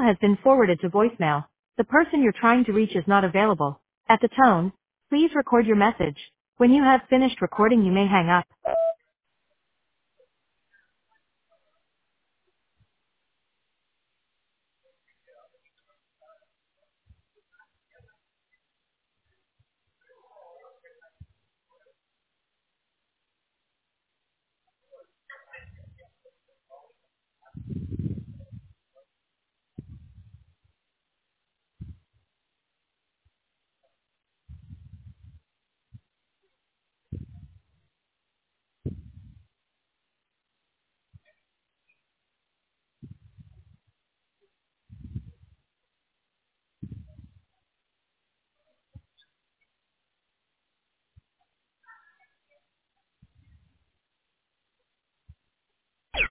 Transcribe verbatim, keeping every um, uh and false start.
has been forwarded to voicemail. The person you're trying to reach is not available. At the tone, please record your message. When you have finished recording, you may hang up.